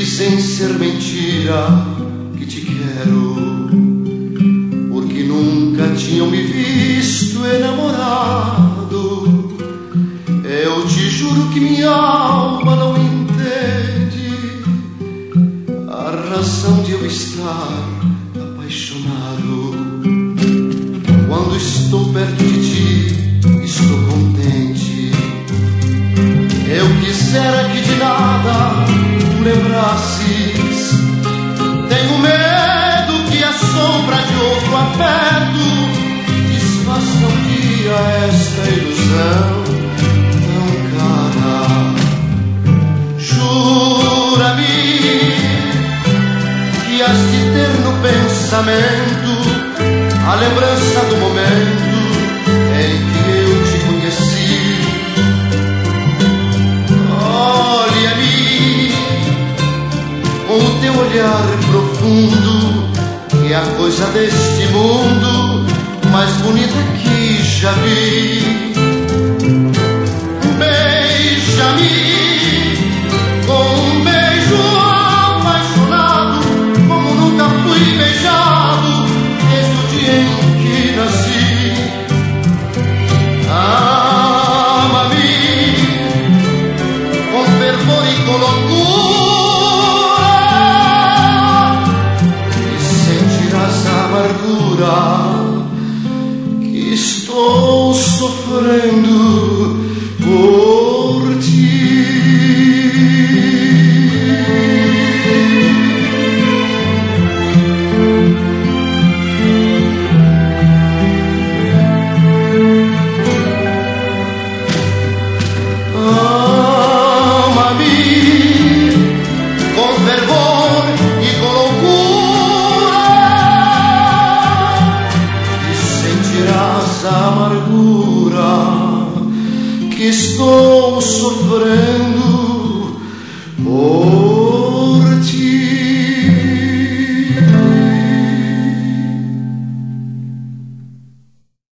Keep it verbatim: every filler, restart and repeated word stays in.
dizem ser mentira que te quero, porque nunca tinham me visto enamorado. Eu te juro que minha alma não entende a razão de eu estar apaixonado. Quando estou perto de ti, estou contente. Eu quisera que de nada tu lembrasses. Tenho medo que a sombra de outro afeto desfaça um dia esta ilusão tão cara. Jura-me que has de ter no pensamento a lembrança do momento em que eu te conheci. Olha-me com o teu olhar profundo, que é a coisa deste mundo mais bonita que já vi. Beija-me com um beijo apaixonado, como nunca fui beijado desde o dia em que nasci. Ama-me com fervor e com loucura, e sentirás a amargura que estou sofrendo por ti. Estou sofrendo por